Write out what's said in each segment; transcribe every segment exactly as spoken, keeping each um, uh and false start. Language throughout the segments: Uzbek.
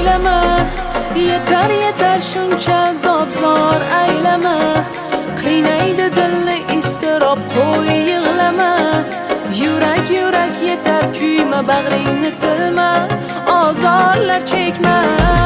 poylama, yetar yetar shuncha zobzor aylama. Qiynaydi dilni iztirob, qo'y yig'lama. Yurak yurak yetar, kuyma bag'ringni tilma, ozorlar chekma.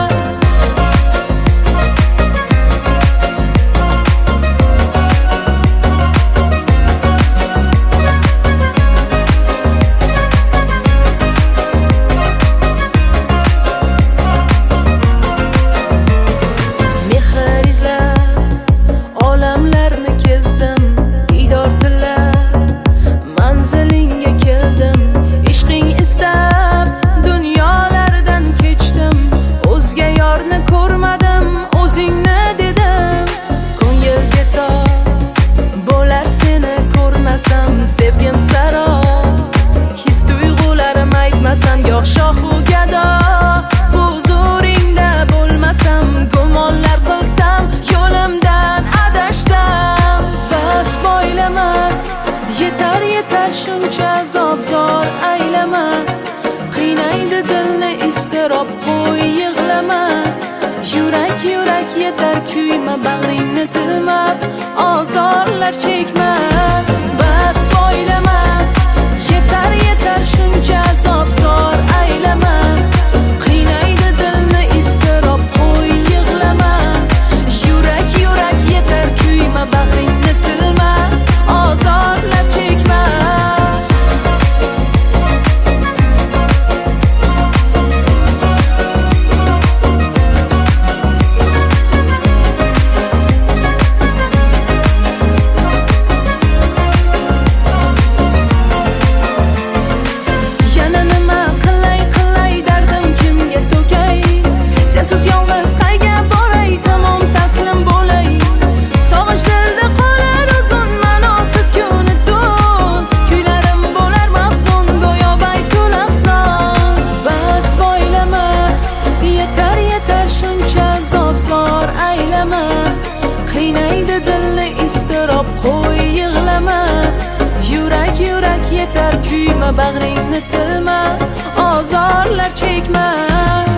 Sevgim saro, his tuyg'ularim aytmasam, yo'q shohu gado. Huzuringda bo'lmasam, gumonlar qilsam, yo'limdan adashsam. Bas poylama, yetar yetar shuncha zobzor aylama. Qiynaydi dilni iztirob, qo'y yig'lama. Yurak yurak yetar, kuyma bag'ringni tilma, ozorlar chekma. Bas poylama, yetar yetar shuncha zobzor aylama. Qiynaydi dilni iztirob, qo'y yig'lama. Yurak yurak yetar, kuyma bag'ringni tilma, ozorlar chekma. Qiynaydi dilni iztirob, qo'y yig'lama. Yurak yurak yetar, kuyma bag'ringni tilma, ozorlar chekma.